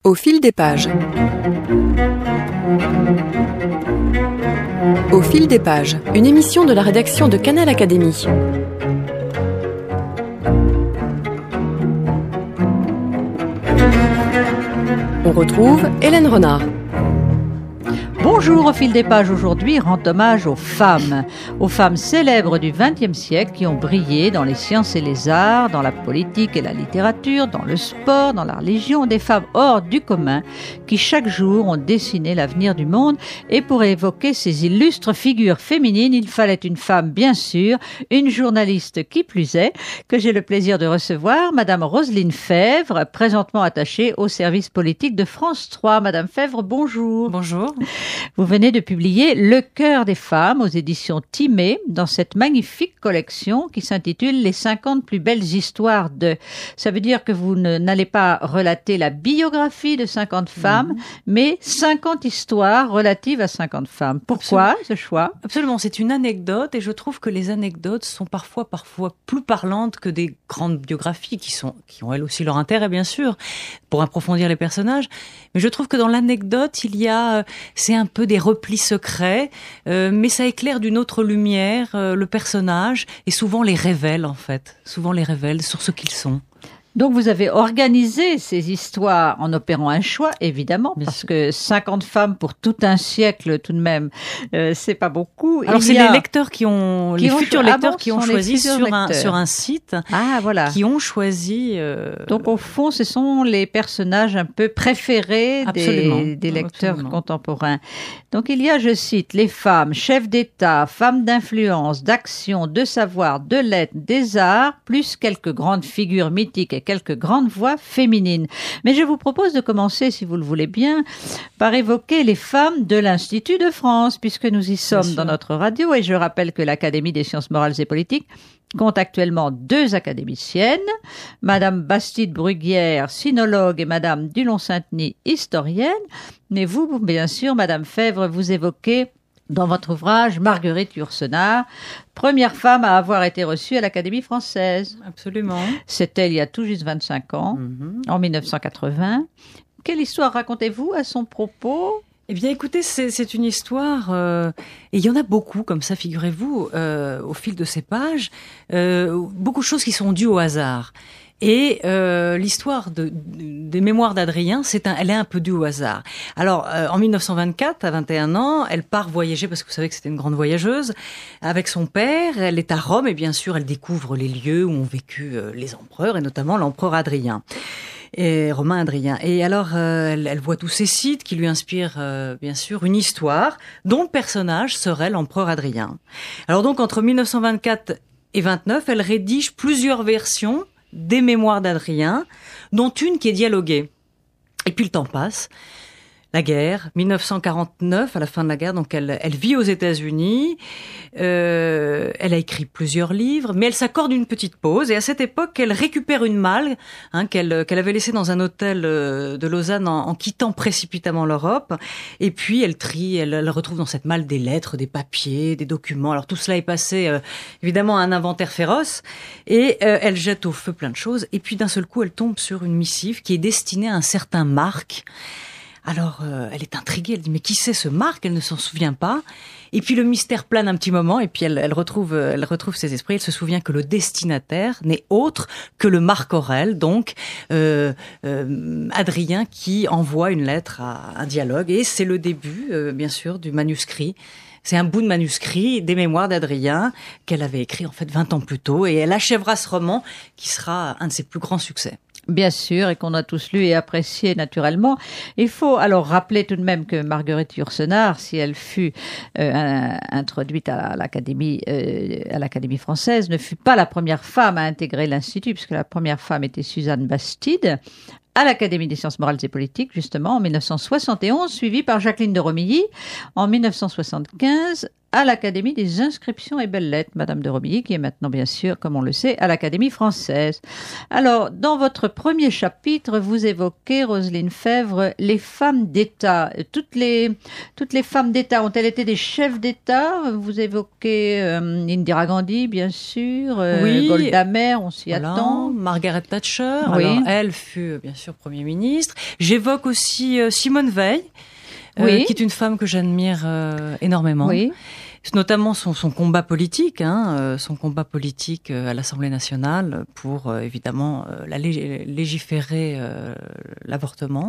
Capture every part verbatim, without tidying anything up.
Au fil des pages. Au fil des pages, une émission de la rédaction de Canal Académie. On retrouve Hélène Renard. Bonjour, au fil des pages aujourd'hui rend hommage aux femmes, aux femmes célèbres du vingtième siècle qui ont brillé dans les sciences et les arts, dans la politique et la littérature, dans le sport, dans la religion, des femmes hors du commun qui chaque jour ont dessiné l'avenir du monde. Et pour évoquer ces illustres figures féminines, il fallait une femme bien sûr, une journaliste qui plus est, que j'ai le plaisir de recevoir, Madame Roselyne Fèvre, présentement attachée au service politique de France trois. Madame Fèvre, bonjour. Bonjour. Vous venez de publier Le cœur des femmes aux éditions Timée dans cette magnifique collection qui s'intitule Les cinquante plus belles histoires de... Ça veut dire que vous ne, n'allez pas relater la biographie de cinquante femmes, mmh. mais cinquante histoires relatives à cinquante femmes. Pourquoi Absolument. ce choix Absolument, c'est une anecdote et je trouve que les anecdotes sont parfois, parfois plus parlantes que des grandes biographies qui sont, qui ont elles aussi leur intérêt bien sûr, pour approfondir les personnages. Mais je trouve que dans l'anecdote, il y a... C'est un peu des replis secrets, euh, mais ça éclaire d'une autre lumière euh, le personnage et souvent les révèle en fait, souvent les révèle sur ce qu'ils sont. Donc vous avez organisé ces histoires en opérant un choix, évidemment, Bien parce sûr. que cinquante femmes pour tout un siècle, tout de même, euh, c'est pas beaucoup. Alors Il c'est a... les lecteurs qui ont, qui les ont futurs cho- lecteurs ah bon, qui ont choisi sur un, sur un site, ah, voilà. qui ont choisi... Euh... Donc au fond, ce sont les personnages un peu préférés des, des lecteurs Absolument. contemporains. Donc il y a, je cite, les femmes, chefs d'État, femmes d'influence, d'action, de savoir, de lettres, des arts, plus quelques grandes figures mythiques et quelques grandes voix féminines. Mais je vous propose de commencer, si vous le voulez bien, par évoquer les femmes de l'Institut de France, puisque nous y sommes dans notre radio, et je rappelle que l'Académie des sciences morales et politiques compte actuellement deux académiciennes, Madame Bastide Bruguière, sinologue, et Madame Dulon-Sainteny, historienne. Mais vous, bien sûr, Madame Fèvre, vous évoquez dans votre ouvrage Marguerite Yourcenar, première femme à avoir été reçue à l'Académie française. Absolument. C'était il y a tout juste vingt-cinq ans, mm-hmm. en dix-neuf cent quatre-vingts. Quelle histoire racontez-vous à son propos ? Eh bien, écoutez, c'est, c'est une histoire, euh, et il y en a beaucoup comme ça, figurez-vous, euh, au fil de ces pages, euh, beaucoup de choses qui sont dues au hasard. Et euh, l'histoire de, de, des mémoires d'Adrien, c'est un, elle est un peu due au hasard. Alors, euh, en dix-neuf cent vingt-quatre, à vingt et un ans, elle part voyager, parce que vous savez que c'était une grande voyageuse, avec son père. Elle est à Rome, et bien sûr, elle découvre les lieux où ont vécu euh, les empereurs, et notamment l'empereur Adrien. Et Romain Adrien. Et alors, euh, elle, elle voit tous ces sites qui lui inspirent, euh, bien sûr, une histoire dont le personnage serait l'empereur Adrien. Alors donc, entre dix-neuf cent vingt-quatre et vingt-neuf, elle rédige plusieurs versions des mémoires d'Adrien, dont une qui est dialoguée. Et puis le temps passe. La guerre, dix-neuf cent quarante-neuf, à la fin de la guerre, donc elle, elle vit aux États-Unis. Euh, elle a écrit plusieurs livres, mais elle s'accorde une petite pause. Et à cette époque, elle récupère une malle hein, qu'elle, qu'elle avait laissée dans un hôtel de Lausanne en, en quittant précipitamment l'Europe. Et puis elle trie, elle, elle retrouve dans cette malle des lettres, des papiers, des documents. Alors tout cela est passé euh, évidemment à un inventaire féroce. Et euh, elle jette au feu plein de choses. Et puis d'un seul coup, elle tombe sur une missive qui est destinée à un certain Marc. Alors, euh, elle est intriguée, elle dit « Mais qui c'est ce Marc ?» Elle ne s'en souvient pas. Et puis le mystère plane un petit moment, et puis elle, elle, retrouve, elle retrouve ses esprits. Elle se souvient que le destinataire n'est autre que le Marc Aurèle, donc euh, euh, Adrien qui envoie une lettre à un dialogue. Et c'est le début, euh, bien sûr, du manuscrit. C'est un bout de manuscrit des mémoires d'Adrien qu'elle avait écrit en fait vingt ans plus tôt. Et elle achèvera ce roman qui sera un de ses plus grands succès. Bien sûr, et qu'on a tous lu et apprécié naturellement. Il faut alors rappeler tout de même que Marguerite Yourcenar, si elle fut euh, un, introduite à l'Académie, euh, à l'Académie française, ne fut pas la première femme à intégrer l'Institut, puisque la première femme était Suzanne Bastide, à l'Académie des sciences morales et politiques, justement, en dix-neuf cent soixante et onze, suivie par Jacqueline de Romilly, en dix-neuf cent soixante-quinze, à l'Académie des inscriptions et belles-lettres, Madame de Romilly, qui est maintenant, bien sûr, comme on le sait, à l'Académie française. Alors, dans votre premier chapitre, vous évoquez, Roselyne Fèvre, les femmes d'État. Toutes les, toutes les femmes d'État ont-elles été des chefs d'État? Vous évoquez euh, Indira Gandhi, bien sûr, euh, oui, Golda Meir, on s'y voilà, attend. Margaret Thatcher, oui. alors, elle fut, bien sûr, Premier ministre. J'évoque aussi euh, Simone Veil, euh, oui. qui est une femme que j'admire euh, énormément. Oui. Notamment son, son combat politique, hein, euh, son combat politique euh, à l'Assemblée nationale pour euh, évidemment euh, la lég- légiférer euh, l'avortement.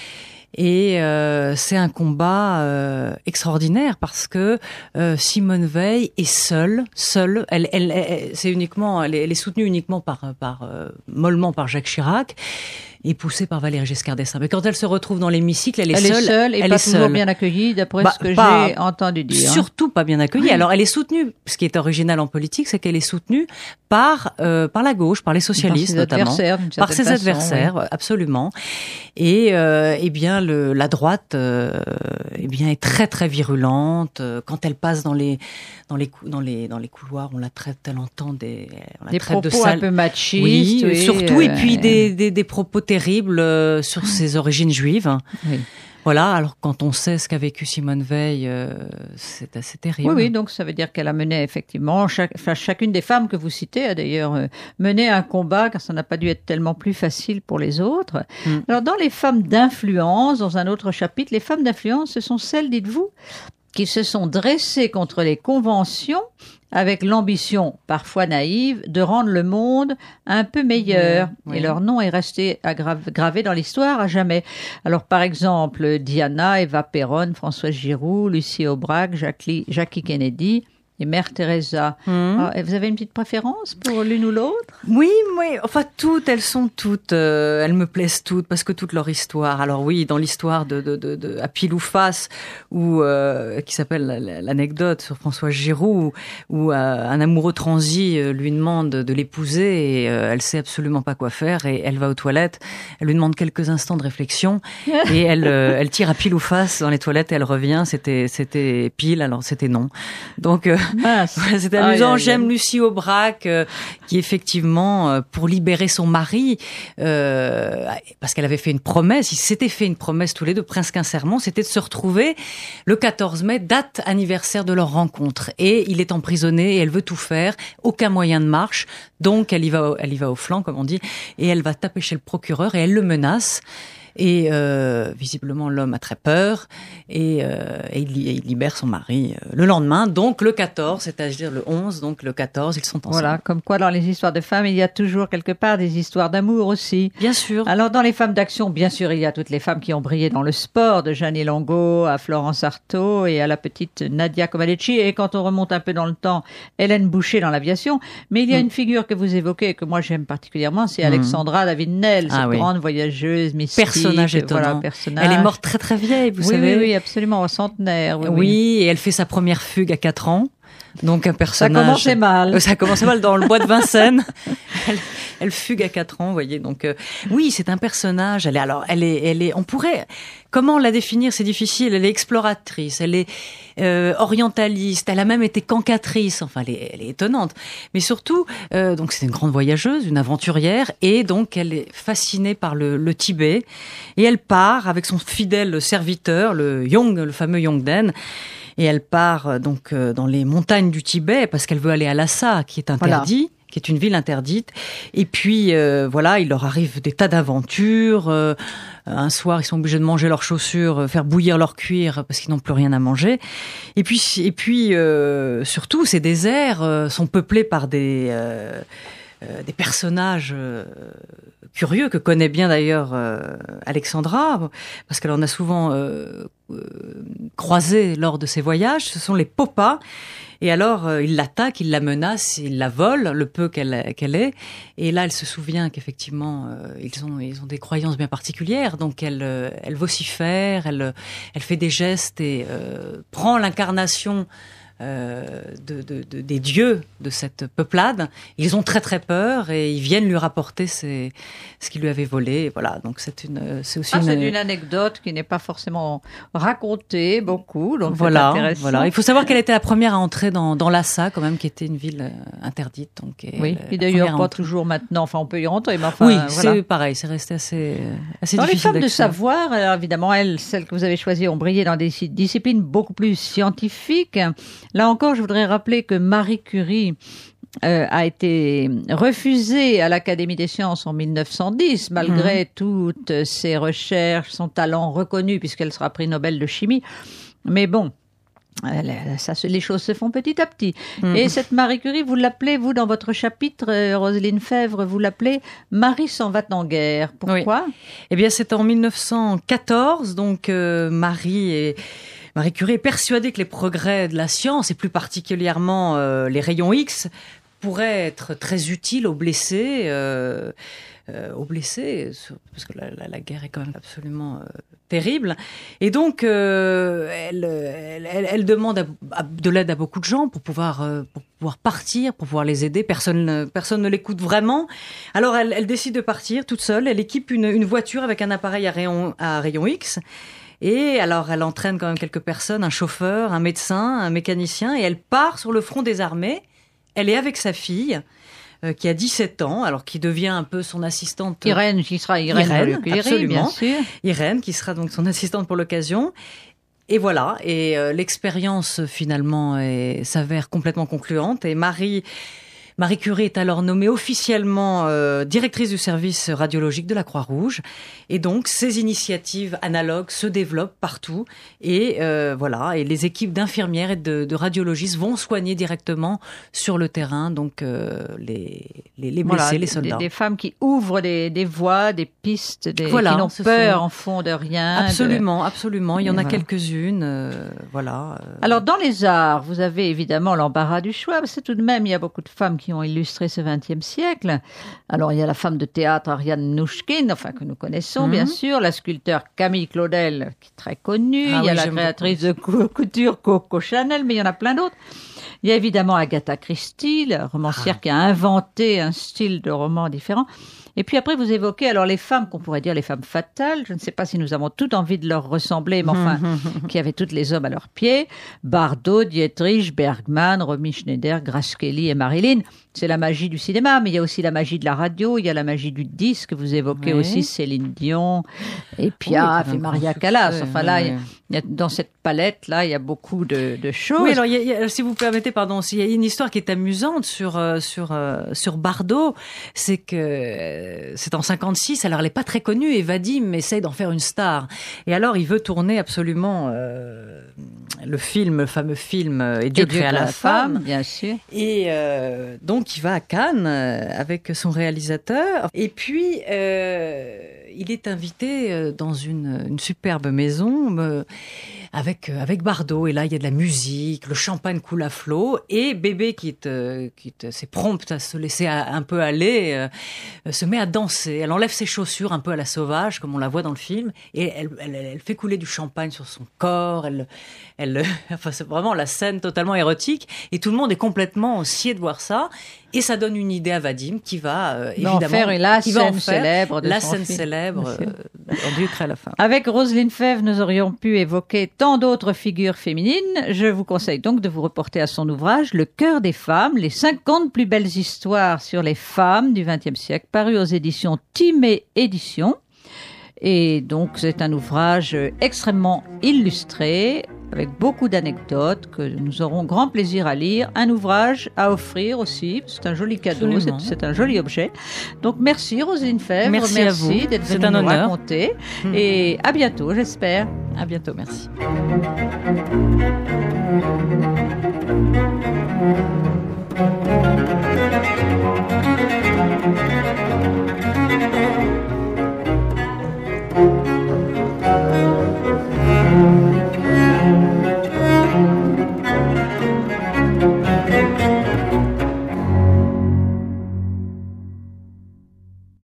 Et euh, c'est un combat euh, extraordinaire parce que euh, Simone Veil est seule, seule. Elle, elle, elle c'est uniquement, elle est, elle est soutenue uniquement par, par euh, mollement par Jacques Chirac. Et poussée par Valéry Giscard d'Estaing. Mais quand elle se retrouve dans l'hémicycle, elle est elle seule. Elle est seule et elle pas est toujours seule. bien accueillie, d'après bah, ce que pas, j'ai entendu dire. Surtout pas bien accueillie. Oui. Alors, elle est soutenue. Ce qui est original en politique, c'est qu'elle est soutenue par euh, par la gauche, par les socialistes par ses notamment, par ses façon, adversaires, oui. absolument. Et euh, eh bien, le, la droite, euh, eh bien, est très très virulente. Quand elle passe dans les dans les dans les dans les couloirs, on la traite, elle entend des on la des traite propos de sale... un peu machistes, oui, oui, surtout euh... et puis des des, des propos terribles. Euh, sur ses origines juives. Oui. Voilà, alors quand on sait ce qu'a vécu Simone Veil, euh, c'est assez terrible. Oui, oui, donc ça veut dire qu'elle a mené effectivement, chaque, enfin, chacune des femmes que vous citez a d'ailleurs euh, mené un combat, car ça n'a pas dû être tellement plus facile pour les autres. Mm. Alors dans les femmes d'influence, dans un autre chapitre, les femmes d'influence, ce sont celles, dites-vous, qui se sont dressées contre les conventions avec l'ambition, parfois naïve, de rendre le monde un peu meilleur. Oui, oui. Et leur nom est resté aggra- gravé dans l'histoire à jamais. Alors, par exemple, Diana, Eva Perón, Françoise Giroud, Lucie Aubrac, Jackie, Jackie Kennedy et Mère Teresa. Mmh. Alors, vous avez une petite préférence pour l'une ou l'autre? Oui, oui. Enfin, toutes, elles sont toutes. Euh, elles me plaisent toutes parce que toute leur histoire. Alors oui, dans l'histoire de, de, de, de à pile ou face, où euh, qui s'appelle l'anecdote sur Françoise Giroud, où, où euh, un amoureux transi euh, lui demande de l'épouser et euh, elle sait absolument pas quoi faire et elle va aux toilettes. Elle lui demande quelques instants de réflexion et elle, euh, elle tire à pile ou face dans les toilettes et elle revient. C'était, c'était pile, alors c'était non. Donc euh, Ah, c'est amusant. Ah, J'aime Lucie Aubrac, euh, qui effectivement, euh, pour libérer son mari, euh, parce qu'elle avait fait une promesse, ils s'étaient fait une promesse tous les deux, presque un serment, c'était de se retrouver le quatorze mai, date anniversaire de leur rencontre. Et il est emprisonné et elle veut tout faire, aucun moyen de marche, donc elle y va, elle y va au flanc, comme on dit, et elle va taper chez le procureur et elle le menace. Et euh, visiblement, l'homme a très peur et, euh, et il, il libère son mari euh, le lendemain, donc le quatorze, c'est-à-dire le onze, donc le quatorze, ils sont ensemble. Voilà, comme quoi dans les histoires de femmes, il y a toujours quelque part des histoires d'amour aussi. Bien sûr. Alors dans les femmes d'action, bien sûr, il y a toutes les femmes qui ont brillé dans le sport, de Jeanne Longo à Florence Artaud et à la petite Nadia Comaneci. Et quand on remonte un peu dans le temps, Hélène Boucher dans l'aviation. Mais il y a mmh. une figure que vous évoquez et que moi j'aime particulièrement, c'est mmh. Alexandra David-Nel, cette ah, oui. grande voyageuse mystique. Personnage étonnant. Voilà, personnage. Elle est morte très très vieille, vous oui, savez. Oui, oui, absolument, au centenaire. Oui, oui, oui, et elle fait sa première fugue à quatre ans. Donc un personnage. Ça commençait mal. Ça commençait mal dans le bois de Vincennes. elle, elle fugue à quatre ans, vous voyez. Donc euh, oui, c'est un personnage. Elle est alors, elle est, elle est. On pourrait. Comment la définir? C'est difficile. Elle est exploratrice. Elle est euh, orientaliste. Elle a même été cancatrice. Enfin, elle est, elle est étonnante. Mais surtout, euh, donc c'est une grande voyageuse, une aventurière, et donc elle est fascinée par le, le Tibet. Et elle part avec son fidèle serviteur, le Yong, le fameux Yongden. Et elle part donc dans les montagnes du Tibet parce qu'elle veut aller à Lhasa, qui est interdit, voilà. qui est une ville interdite. Et puis euh, voilà, il leur arrive des tas d'aventures. Euh, un soir, ils sont obligés de manger leurs chaussures, faire bouillir leur cuir parce qu'ils n'ont plus rien à manger. Et puis, et puis euh, surtout, ces déserts euh, sont peuplés par des euh, euh, des personnages euh, curieux que connaît bien d'ailleurs euh, Alexandra, parce qu'elle en a souvent euh, euh, croisé lors de ses voyages. Ce sont les Popas. Et alors, euh, il l'attaque, il la menace, il la vole, le peu qu'elle, qu'elle est. Et là, elle se souvient qu'effectivement, euh, ils ont, ils ont des croyances bien particulières. Donc, elle, euh, elle vocifère, elle, elle fait des gestes et euh, prend l'incarnation euh, de, de, de, des dieux de cette peuplade. Ils ont très très peur et ils viennent lui rapporter ses, ce qu'il lui avait volé. Et voilà, donc c'est une, c'est aussi ah, une... c'est une anecdote qui n'est pas forcément racontée beaucoup, donc voilà, c'est intéressant. Voilà. Il faut savoir qu'elle était la première à entrer dans, dans Lhasa, quand même, qui était une ville interdite. Donc, et oui, et d'ailleurs pas toujours maintenant. Enfin, on peut y rentrer, mais enfin, oui, voilà. c'est pareil, c'est resté assez, assez dans difficile. Les femmes de savoir, alors évidemment, elles, celles que vous avez choisies, ont brillé dans des disciplines beaucoup plus scientifiques. Là encore, je voudrais rappeler que Marie Curie euh, a été refusée à l'Académie des sciences en mille neuf cent dix, malgré mmh. toutes ses recherches, son talent reconnu, puisqu'elle sera prix Nobel de chimie. Mais bon, ça, les choses se font petit à petit. Mmh. Et cette Marie Curie, vous l'appelez, vous, dans votre chapitre, euh, Roselyne Fèvre, vous l'appelez Marie s'en va en guerre. Pourquoi ? Oui. Eh bien, c'est en mille neuf cent quatorze, donc euh, Marie est... Marie Curie est persuadée que les progrès de la science, et plus particulièrement euh, les rayons X, pourraient être très utiles aux blessés, euh, euh, aux blessés, parce que la, la, la guerre est quand même absolument euh, terrible. Et donc, euh, elle, elle, elle, elle demande à, à, de l'aide à beaucoup de gens pour pouvoir, euh, pour pouvoir partir, pour pouvoir les aider. Personne, personne ne l'écoute vraiment. Alors, elle, elle décide de partir toute seule. Elle équipe une, une voiture avec un appareil à rayon, à rayon X. Et alors, elle entraîne quand même quelques personnes, un chauffeur, un médecin, un mécanicien, et elle part sur le front des armées. Elle est avec sa fille, euh, qui a dix-sept ans, alors qui devient un peu son assistante. Irène, qui sera Irène, Irène Curie, absolument. Bien sûr. Irène, qui sera donc son assistante pour l'occasion. Et voilà, et euh, l'expérience finalement est, s'avère complètement concluante. Et Marie... Marie Curie est alors nommée officiellement euh, directrice du service radiologique de la Croix-Rouge. Et donc, ces initiatives analogues se développent partout. Et euh, voilà, et les équipes d'infirmières et de, de radiologistes vont soigner directement sur le terrain, donc euh, les, les, les blessés, voilà, les soldats. Des, des femmes qui ouvrent des, des voies, des pistes, des, voilà, qui n'ont peur sont... en fond de rien. Absolument, de... absolument. Il y en a voilà. quelques-unes. Euh, voilà. Alors, dans les arts, vous avez évidemment l'embarras du choix, parce que tout de même, il y a beaucoup de femmes qui qui ont illustré ce vingtième siècle. Alors, il y a la femme de théâtre Ariane Nouchkine, enfin, que nous connaissons, mmh. bien sûr, la sculpteur Camille Claudel, qui est très connue, ah, il y a oui, la créatrice beaucoup. de couture Coco Chanel, mais il y en a plein d'autres. Il y a évidemment Agatha Christie, la romancière ah. qui a inventé un style de roman différent. Et puis après, vous évoquez alors les femmes qu'on pourrait dire les femmes fatales. Je ne sais pas si nous avons toutes envie de leur ressembler, mais enfin, qui avaient toutes les hommes à leurs pieds. Bardot, Dietrich, Bergman, Romy Schneider, Grace Kelly et Marilyn. C'est la magie du cinéma, mais il y a aussi la magie de la radio, il y a la magie du disque. Vous évoquez oui. aussi Céline Dion, et Piaf, oui, et Maria Callas. Enfin là, oui. il y a, dans cette palette-là, il y a beaucoup de, de choses. Oui, alors, il y a, il y a, si vous permettez, pardon, il y a une histoire qui est amusante sur, euh, sur, euh, sur Bardot. C'est que euh, c'est en cinquante-six, alors elle n'est pas très connue, et Vadim essaye d'en faire une star. Et alors, il veut tourner absolument euh, le film, le fameux film euh, Et Dieu créa la, la femme. femme. Bien sûr. Et euh, donc, il va à Cannes euh, avec son réalisateur. Et puis, euh, il est invité dans une, une superbe maison euh, avec, avec Bardot. Et là, il y a de la musique, le champagne coule à flot. Et Bébé, qui est, euh, qui est assez prompte à se laisser à, un peu aller, euh, se met à danser. Elle enlève ses chaussures un peu à la sauvage, comme on la voit dans le film. Et elle, elle, elle fait couler du champagne sur son corps. Elle, elle, enfin, c'est vraiment la scène totalement érotique. Et tout le monde est complètement scié de voir ça. Et ça donne une idée à Vadim qui va euh, évidemment faire la qui scène va en faire célèbre de la son scène film. célèbre euh, en Dieu crée la femme. Avec Roselyne Fèvre, nous aurions pu évoquer tant d'autres figures féminines. Je vous conseille donc de vous reporter à son ouvrage Le cœur des femmes, les cinquante plus belles histoires sur les femmes du vingtième siècle, paru aux éditions Timée Éditions. Et donc, c'est un ouvrage extrêmement illustré, avec beaucoup d'anecdotes que nous aurons grand plaisir à lire. Un ouvrage à offrir aussi. C'est un joli cadeau, c'est, c'est un joli objet. Donc, merci Roselyne Fèvre. Merci, merci à vous. d'être c'est venue un nous honneur. raconter. Mmh. Et à bientôt, j'espère. À bientôt, merci.